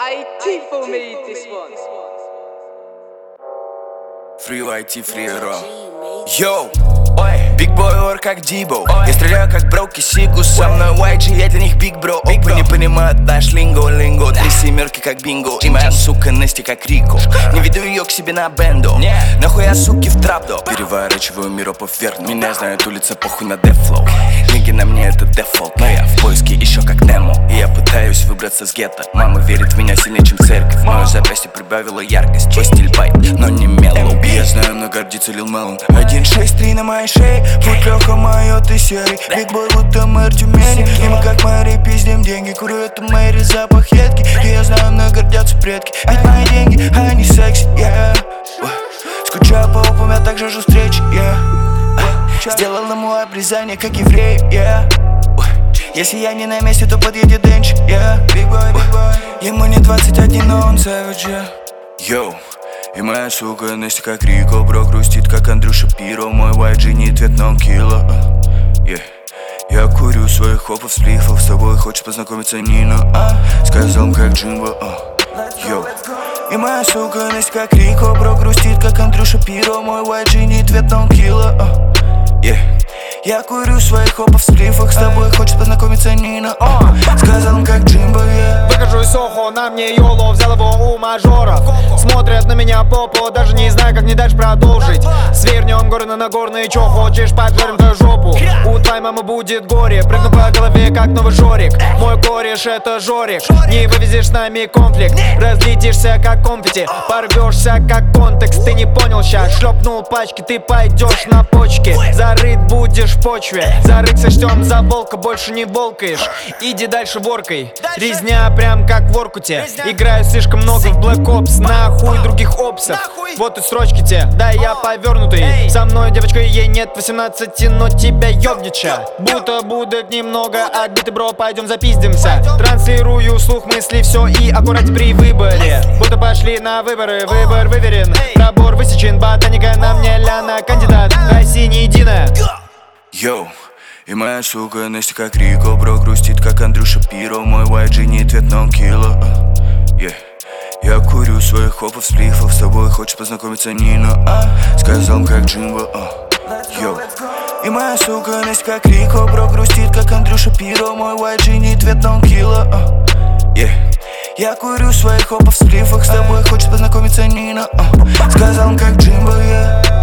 IT for me this one. Free YT, free raw. Йоу, Big Boy Or как Дибо. Я стреляю как Броуки Сигу. Со мной YG, я для них Big Bro. Опы не понимают наш линго. Три семерки как бинго. И моя сука Нести как Рико. Не веду ее к себе на бенду. Нахуй я суки в трапдо. Переворачиваю мир вверх. Меня знают улица, похуй на дефлоу. Книги на мне это дефолт. Но я в поиске еще как Немо. И я пытаюсь выбраться с гетто. Мама верит в меня сильнее, чем церковь. Мое запястье прибавило яркость. Твой стиль байт, но не меллоу. Я знаю, но гордится Lil Melon. 163 на моей шее. Путь лёха моё, ты серый. Big Boy, будто мэр Тюмени. И мы как мэри пиздим деньги. Курю эту мэри, запах едкий. И я знаю, но гордятся предки. Ведь мои деньги, они секси, yeah. Скучаю по опам, я так жажду встречи, yeah. Сделал ему обрезание, как еврей, yeah. Если я не на месте, то подъедет Денчик, yeah. Big Boy, Big Boy. Ему не 21, но он savage, yeah. Йоу. И моя сука Нести как Рико. Бро грустит как Андрюша Пиро. Мой YG не ответ, но он кило, yeah. Я курю своих хопов, сплифов. С тобой хочет познакомиться Нина, сказал как Джимбо, йоу. И моя сука Нести как Рико. Бро грустит как Андрюша Пиро. Мой YG не ответ, но он кило, yeah. Я курю своих хопов, сплифах. С тобой хочет познакомиться Нина, сказал как Джимбо, yeah. Выхожу из Сохо, на мне Йоло, взял его у мажоров. Смотрят на меня попо, даже не знаю, как мне дальше продолжить. Свернем горы на Нагорный, чё хочешь, поджарим твою жопу. У твоей мамы будет горе, прыгну по голове, как новый Жорик. Мой кореш это Жорик, не вывезешь с нами конфликт. Разлетишься, как конфетти, порвешься, как контекст. Ты не понял щас, шлепнул пачки, ты пойдешь на почки. Зарыт будешь в почве, зарыт сочтем за волка, больше не волкаешь. Иди дальше воркой, резня прям как в Воркуте. Играю слишком много в Black Ops, нахуй других опсов. Вот и строчки те, да я повернутый. Со мной девочка, ей нет 18, но тебя ёбнича. Будто будет немного отбитый, бро, пойдем запиздимся. Транслирую слух мысли, все и аккурать при выборе. Будто пошли на выборы, выбор выверен. Пробор высечен, ботаника на мне ляна. Кандидат, Россия не единая. Йоу. И моя сука Нести как Рико. Бро грустит как Андрюша Пиро. Мой YG не ответ, но он кило, yeah. Я курю своих хопов, сплифов. С тобой хочет познакомиться Нина, сказал как Джимбо, йоу. И моя сука Нести как Рико. Бро грустит как Андрюша Пиро. Мой YG не ответ, но он кило, yeah. Я курю своих хопов, сплифах. С тобой хочет познакомиться Нина, сказал как Джимбо, yeah.